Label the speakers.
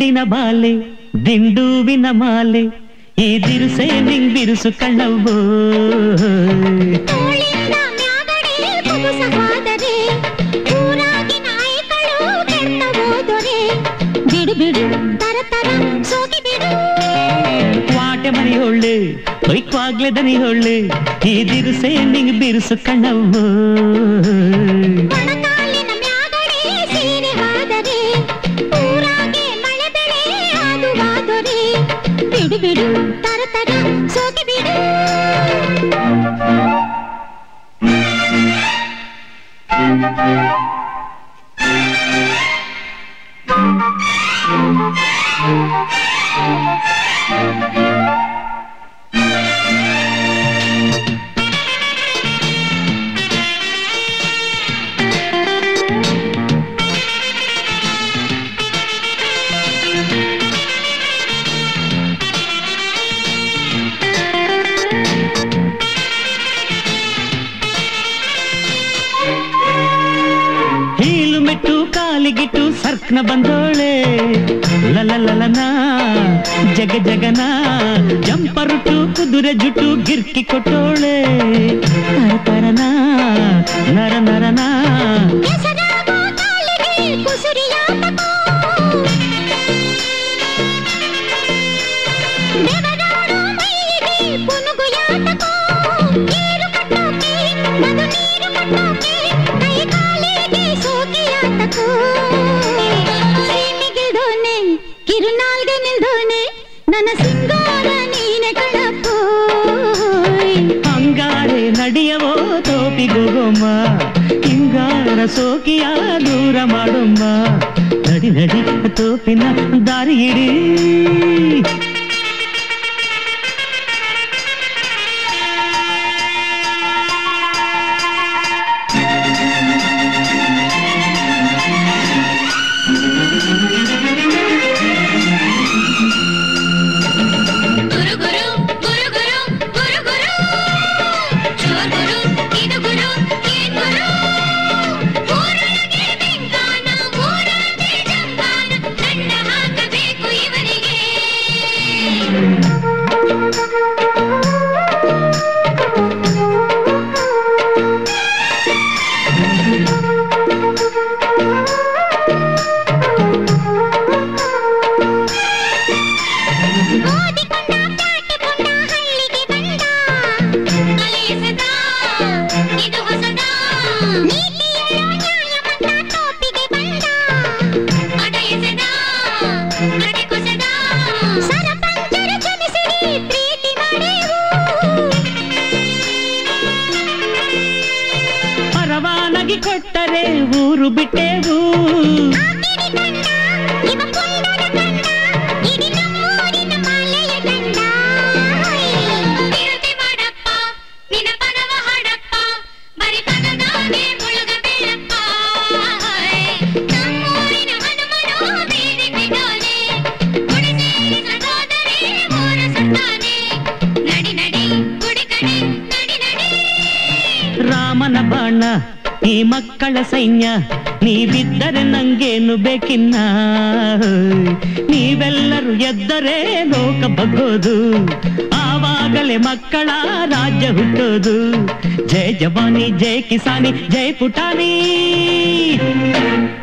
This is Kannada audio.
Speaker 1: ದಿಂಡಿನ ಬಾಲೆ ದಿಂಡುವಿನ ಮಾಲೆ ಈ ದಿರುಸೆ ನಿಂಗ್ ಬಿರುಸು ಕಣ್ಣವ್ವೋ ವಾಟೆ ಮನಿ ಹೊಳ್ಳೆ ಹೊಯ್ಕ್ವಾಗ್ಲೆ ದನಿ ಹೊಳ್ಳೆ ಈ ದಿರುಸೆ ನಿಂಗ್ ಬಿರುಸು ಕಣ್ಣವ್ವೋ ಬಿಡು ಬಿಡು ತರ ತರ ಸೋಗಿ ಬಿಡು ಕಾಲಿಗಿಟ್ಟು ಸರ್ಕ್ನ ಬಂದೋಳೆ ಲಲಲಲನ ಜಗ ಜಗನ ಜಂಪರುಟು ಕುದುರೆ ಜುಟು ಗಿರ್ಕಿ ಕೊಟ್ಟೋಳೆ ತರತರನ ನರ ನರನ ಕಿರುನಾಲ್ಗೆ ನಿಲ್ದೋನೆ ನನ್ನ ಸಿಂಗಾರ ನೀನೆ ಕಣಪ್ಪೋ ಅಂಗಾರೆ ನಡಿಯವೋ ತೋಪಿಗೋಗೊಮ್ಮ ಹಿಂಗಾರ ಸೋಕಿಯ ದೂರ ಮಾಡೊಮ್ಮ ನಡಿ ನಡಿ ತೋಪಿನ ದಾರಿ ಹಿಡಿ ಕೊಟ್ಟರೆ ಊರು ಬಿಟ್ಟೆವು ರಾಮನ ಬಾಣ ಈ ಮಕ್ಕಳ ಸೈನ್ಯ ನೀವಿದ್ದರೆ ನಂಗೇನು ಬೇಕಿನ್ನ ನೀವೆಲ್ಲರೂ ಎದ್ದರೆ ಲೋಕ ಬಗ್ಗೋದು ಆವಾಗಲೇ ಮಕ್ಕಳ ರಾಜ್ಯ ಹುಟ್ಟೋದು ಜೈ ಜವಾನಿ ಜೈ ಕಿಸಾನಿ ಜೈ ಪುಟಾಣಿ